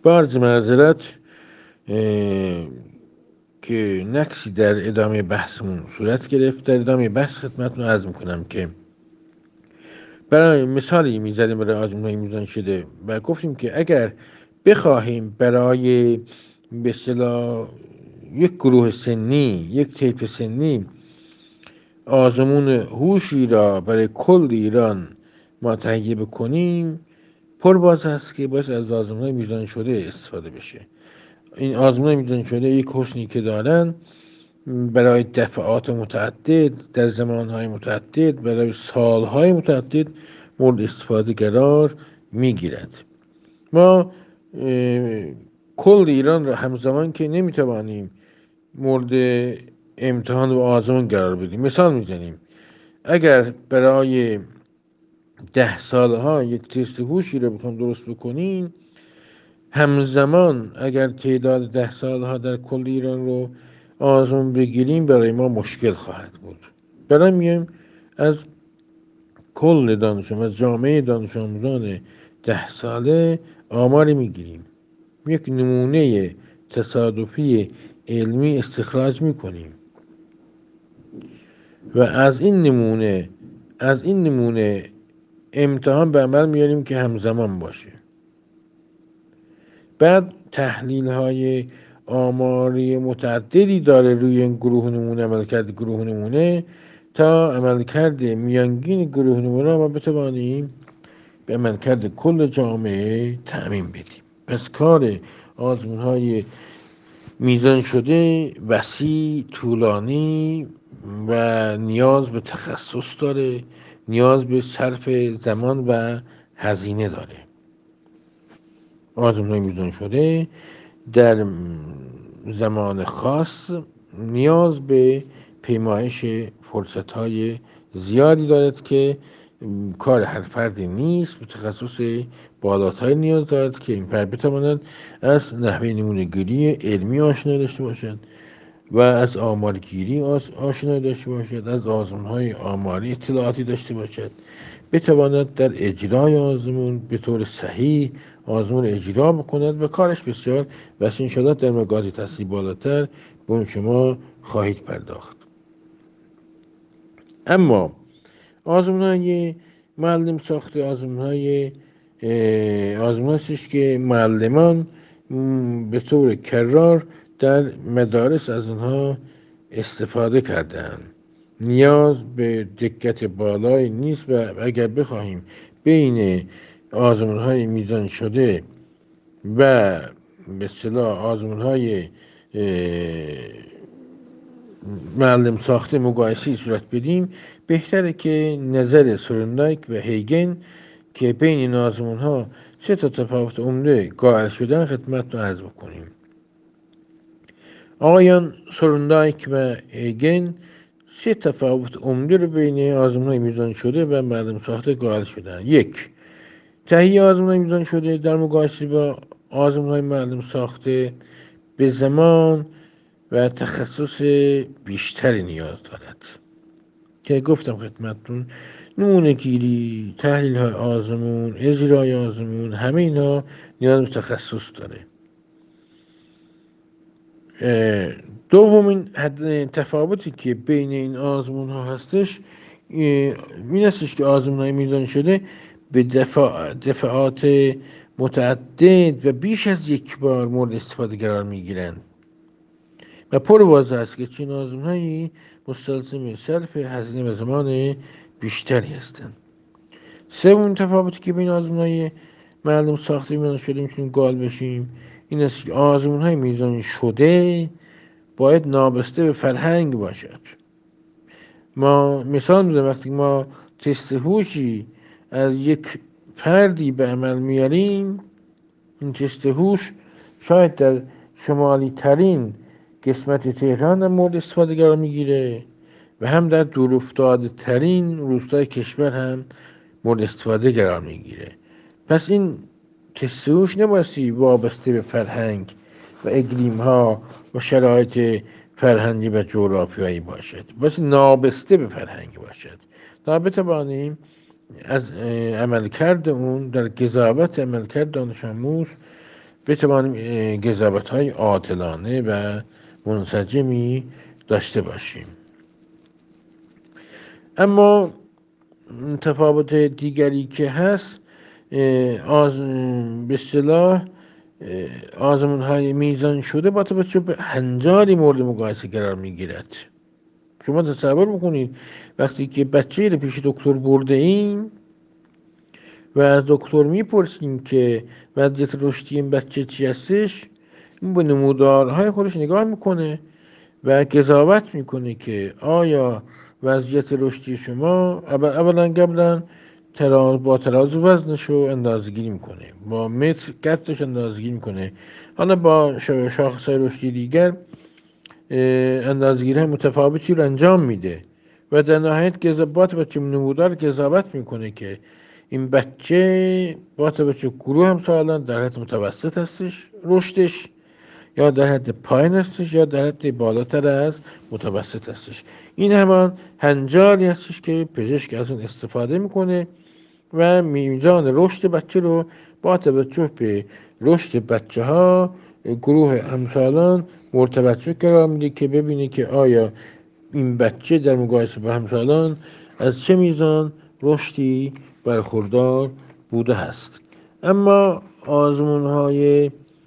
با عرض معذرت که نقصی در ادامه بحثمون صورت گرفت. در ادامه بحث خدمتتون عرض میکنم که برای مثالی میزدیم برای آزمون‌های میزان شده و گفتیم که اگر بخواهیم برای به اصطلاح یک گروه سنی، یک طیف سنی، آزمون هوشی را برای کل ایران ما تهیه بکنیم، پرباز هست که باید از آزمون‌های میزان شده استفاده بشه. این آزمون میزان شده یک حسنی که دارن برای دفعات متعدد در زمانهای متعدد برای سالهای متعدد مورد استفاده قرار میگیرد. ما کل ایران را همزمان که نمیتوانیم مورد امتحان و آزمون قرار بدیم. مثال میزنیم اگر برای 10 سالها یک تست هوشی رو بخوام درست بکنیم، همزمان اگر تعداد 10 سالها در کل ایران رو آزمون بگیریم برای ما مشکل خواهد بود. برای میایم از کل دانش از جامعه دانش آموزان 10 ساله آماری میگیریم، یک نمونه تصادفی علمی استخراج میکنیم و از این نمونه امتحان به عمل میاریم که همزمان باشه. بعد تحلیل های آماری متعددی داره روی این گروه نمونه، عملکرد گروه نمونه، تا عملکرد میانگین گروه نمونه ما بتوانیم به عملکرد کل جامعه تعمیم بدیم. پس کار آزمون های میزان شده وسیع، طولانی و نیاز به تخصص داره، نیاز به صرف زمان و هزینه داره. آزمون های میزان شده در زمان خاص نیاز به پیمایش فرصت های زیادی دارد که کار هر فردی نیست. به تخصص بالاتری نیاز دارد که این فرد بتواند از نحوه نمونه‌گیری علمی آشنا داشته باشد و از آمارگیری آشنا داشته باشد، از آزمون‌های آماری اطلاعاتی داشته باشد، بتواند در اجرای آزمون به طور صحیح آزمون اجرا بکند و کارش بسیار وسیع شده. در مقاطع تحصیلی بالاتر به اون شما خواهید پرداخت. اما آزمون‌های معلم ساخته آزمون هستش که معلمان به طور کرار در مدارس از اونها استفاده کردن. نیاز به دقت بالایی نیست و اگر بخواهیم بین آزمون‌های میزان شده و به اصطلاح آزمون‌های معلم ساخته مقایسه‌ای صورت بدیم، بهتره که نظر سورندایک و هیگن که بین این آزمون‌ها 3 تفاوت عمده قائل شدن خدمتتون عرض بکنیم. آقایان سورندایک و هیگن 3 تفاوت عمده رو بین آزمون‌های میزان شده و معلم ساخته قائل شدن. 1. تهیه آزمون‌های میزان شده در مقایسه با آزمون‌های معلم ساخته به زمان و تخصص بیشتری نیاز دارد که گفتم خدمتتون نمونه گیری، تحلیل های آزمون، اجرای آزمون، همه اینا نیاز به تخصص داره. دومین تفاوتی که بین این آزمون ها هستش این هستش که آزمون های میزان شده به دفعات متعدد و بیش از یک بار مورد استفاده قرار میگیرند و پر واضح است که چین آزمون هایی مستلزم صرف هزینه و زمان بیشتری هستند. سومین تفاوتی که بین آزمون های معلم ساخته میزان شده میتونیم قائل بشیم این است که آزمون های میزان شده باید نابسته به فرهنگ باشد. ما مثال میزنم وقتی ما تست هوشی از یک فردی به عمل میاریم، این تست هوش شاید در شمالی ترین قسمت تهران هم مورد استفاده قرار میگیره و هم در دورافتاده ترین روستای کشور هم مورد استفاده قرار میگیره. پس این تست هوش نبایستی وابسته به فرهنگ و اقلیم ها و شرایط فرهنگی و جغرافیایی باشد، بس نابسته به فرهنگ باشد تا بتوانیم از عملکرد اون در قضاوت عملکرد دانش آموز بتوانیم قضاوت‌های عادلانه و منسجمی داشته باشیم. اما تفاوت دیگری که هست، به اصطلاح آزمون‌های میزان شده با توجه به هنجاری مورد مقایسه قرار میگیرد. شما تصور بکنید وقتی که بچه رو پیش دکتر برده ایم و از دکتر میپرسیم که وضعیت رشدی این بچه چی هستش، این به نمودارهای خودش نگاه میکنه و قضاوت میکنه که آیا وضعیت رشدی شما اولا قبلا با ترازو وزنش رو اندازه‌گیری میکنه، با متر قدش اندازه‌گیری میکنه، حالا با شاخص‌های رشدی دیگر اندازه‌گیری متفاوتی رو انجام میده و در نهایت قضاوت بچه نمودار قضاوت میکنه که این بچه با توجه گروه همسالان در حد متوسط هستش رشدش، یا در حد پایین هستش، یا در حد بالاتر از متوسط هستش. این همان هنجاری هستش که پزشک از اون استفاده میکنه و میزان رشد بچه رو با توجه به رشد بچه ها گروه همسالان مرتبط قرار میده که ببینه که آیا این بچه در مقایسه با همسالان از چه میزان رشدی برخوردار بوده است. اما آزمون های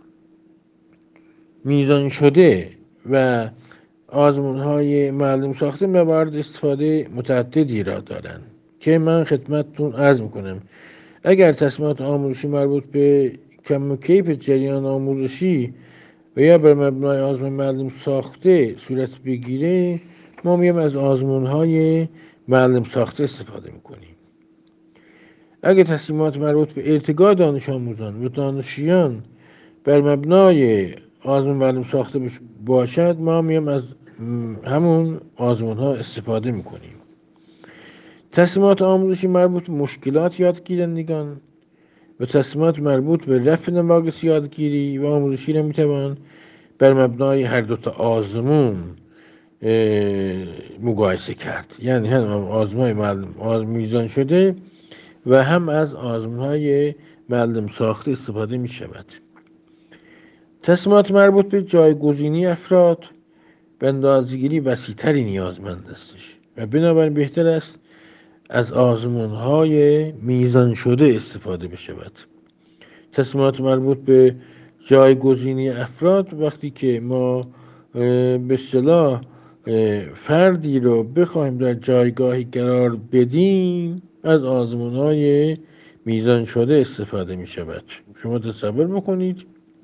میزان شده و آزمون های معلوم ساخته موارد استفاده متعددی را دارند که من خدمتتون عرض میکنم. اگر تصمیمات آموزشی مربوط به کم و کیف جریان آموزشی و یا بر مبنای آزمون معلوم ساخته صورت بگیره، ما میایم از آزمون های معلوم ساخته استفاده میکنیم. اگر تصمیمات مربوط به ارتقاء دانش آموزان و دانشجویان بر مبنای آزمون معلوم ساخته باشد، ما میایم از همون آزمون ها استفاده میکنیم. تصمیمات آموزشی مربوط به مشکلات یادگیرندگان و تصمیمات مربوط به رفع نواقص یادگیری و آموزشی را میتوان بر مبنای هر دوتا آزمون مقایسه کرد، یعنی هم آزمون میزان شده و هم از آزمون های معلم ساخته استفاده می شود. تصمیمات مربوط به جایگزینی افراد به اندازه‌گیری وسیع‌تری نیازمند استش و بنابراین بهتر است از آزمون های میزان شده استفاده بشود. تصمیمات مربوط به جایگزینی افراد، وقتی که ما به اصطلاح فردی رو بخوایم در جایگاهی قرار بدیم، از آزمون های میزان شده استفاده می شود. شما تصور بکنید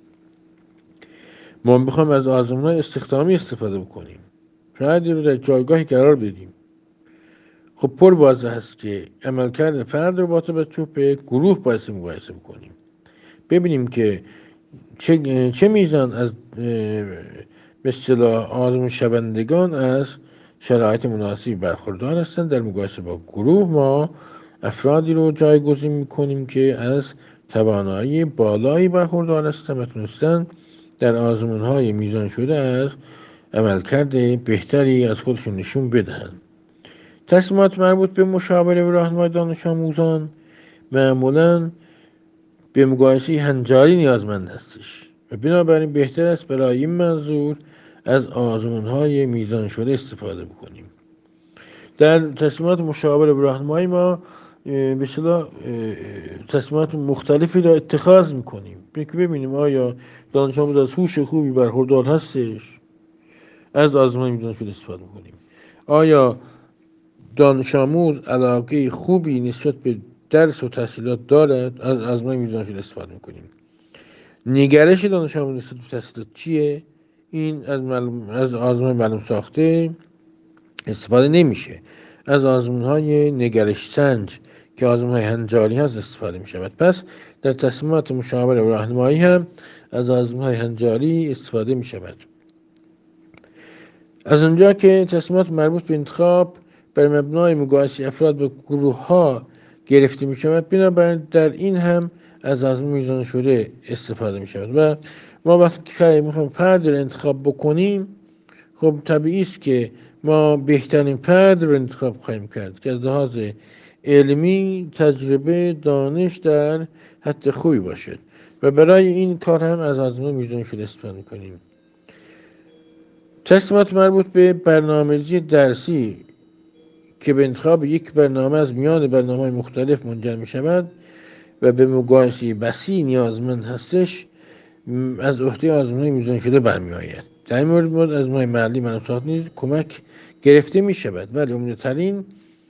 ما بخوایم از آزمون های استخدامی استفاده بکنیم، فردی رو در جایگاهی قرار بدیم، خب پر واضح هست که عملکرد فرد رو با توجه به گروه باید مقایسه بکنیم، ببینیم که چه میزان از به اصطلاح آزمون شوندگان از شرایط مناسبی برخوردار هستند. در مقایسه با گروه ما افرادی رو جایگزین میکنیم که از توانایی بالایی برخوردار هستند و تونستن در آزمون های میزان شده از عملکرد بهتری از خودشون نشون بدهند. تصمیمات مربوط به مشاوره و راهنمای دانش آموزان معمولاً به مقایسه هنجاری نیازمند هستش و بنابراین بهتر است برای این منظور از آزمون های میزان شده استفاده بکنیم. در تصمیمات مشاوره و راهنمایی ما به اصطلاح تصمیمات مختلفی را اتخاذ میکنیم که ببینیم آیا دانش آموز از هوش خوبی برخوردار هستش، از آزمون میزان شده استفاده میکنیم. آیا دانش آموز علاقه خوبی نسبت به درس و تحصیلات دارد، از آزمون میزان شده استفاده میکنیم. نگرش دانش آموز نسبت به تحصیلات چیه، این از آزمون معلوم ساخته استفاده نمیشه، از آزمون های نگرش سنج که آزمون های هنجاری هست استفاده می شود. پس در تصمیمات مشاوره و راهنمایی هم از آزمون های هنجاری استفاده می شود. از اونجا که تصمیمات مربوط به انتخاب بر مبنای مقایسه افراد به گروه ها گرفته می شود، بنابراین در این هم از آزمون میزان شده استفاده می شود و ما وقتی که میخوایم فرد رو انتخاب بکنیم، خب طبیعی است که ما بهترین فرد رو انتخاب خواهیم کرد که از لحاظ علمی، تجربه، دانش در حد خوبی باشد و برای این کار هم از آزمون میزان شده استفاده کنیم. تصمیمات مربوط به برنامه‌ریزی درسی که به انتخاب یک برنامه از میان برنامه‌های مختلف منجر می شود و به مقایسه وسیع نیازمند هستش، از عهده آزمون‌های میزان شده برمی آید. در این مورد از آزمون‌های محلی مناسبات نیز کمک گرفته می شود، ولی عمده‌ترین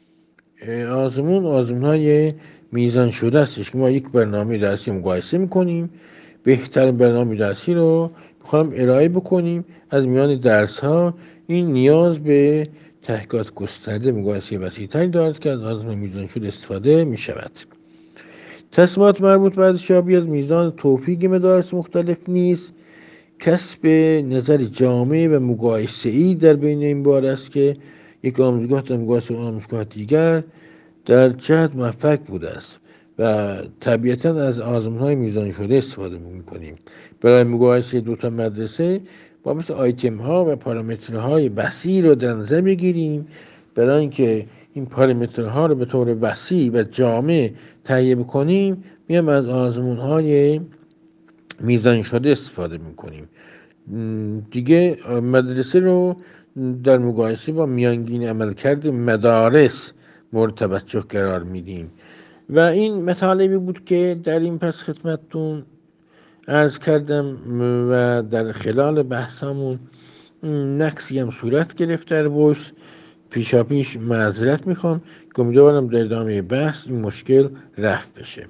آزمون‌های میزان شده استش که ما یک برنامه درسی مقایسه می‌کنیم، بهترین برنامه درسی رو می‌خوایم ارائه بکنیم از میان درس‌ها. این نیاز به تحقیقات گسترده مقایسه وسیع‌تری دارد که از آزمون میزان شده استفاده می‌شود. تصمیمات مربوط به ارزیابی از میزان توفیق مدارس مختلف نیز کسب نظر جامع و مقایسه‌ای در بین این بار است که یک آموزگاه در مقایسه با آموزگاه دیگر در جهت موفق بوده است و طبیعتا از آزمون‌های میزان شده استفاده می‌کنیم. برای مقایسه دو تا مدرسه با مثل آیتم‌ها و پارامترهای وسیع رو در نظر بگیریم. برای اینکه این پارامترها رو به طور وسیع و جامع تهیه بکنیم، میایم از آزمون‌های میزان شده استفاده می‌کنیم. دیگه مدرسه رو در مقایسه با میانگین عملکرد مدارس مورد توجه قرار میدیم و این مطالبی بود که در این پس خدمتتون عرض کردم و در خلال بحثمون نقصی هم صورت گرفت در ویس. پیشا پیش معذرت میخوام که امیدوارم در ادامه بحث این مشکل رفع بشه.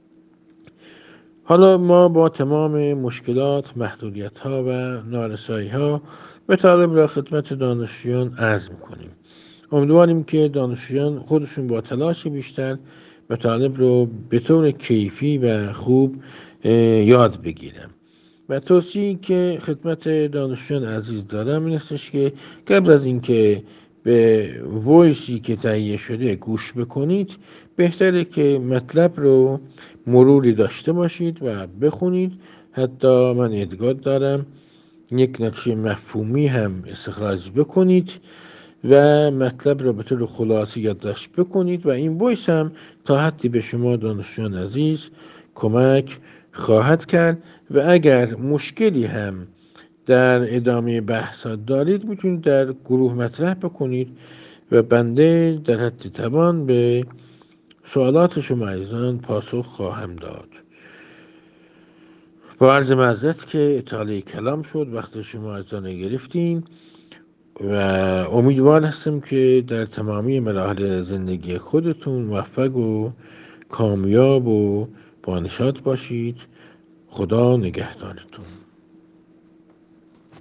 حالا ما با تمام مشکلات، محدودیت‌ها و نارسایی‌ها مطالب را خدمت دانشجویان عرض می‌کنیم. امیدواریم که دانشجویان خودشون با تلاش بیشتر مطالب رو به طور کیفی و خوب یاد بگیرن. و توصیه‌ای که خدمت دانشجویان عزیز دارم این استش که قبل از اینکه به ویسی که تهیه شده گوش بکنید، بهتره که مطلب رو مروری داشته باشید و بخونید. حتی من اعتقاد دارم یک نقشه مفهومی هم استخراج بکنید و مطلب را به طور خلاصه یادداشت بکنید و این ویس هم تا حدی به شما دانشجویان عزیز کمک خواهد کرد و اگر مشکلی هم در ادامه بحثات دارید میتونید در گروه مطرح بکنید و بنده در حد توان به سوالات شما عزیزان پاسخ خواهم داد. با عرض معذرت که اطاله کلام شد، وقت شما عزیزان گرفتیم و امیدوار هستم که در تمامی مراحل زندگی خودتون موفق و کامیاب و بانشاد باشید. خدا نگهدارتون.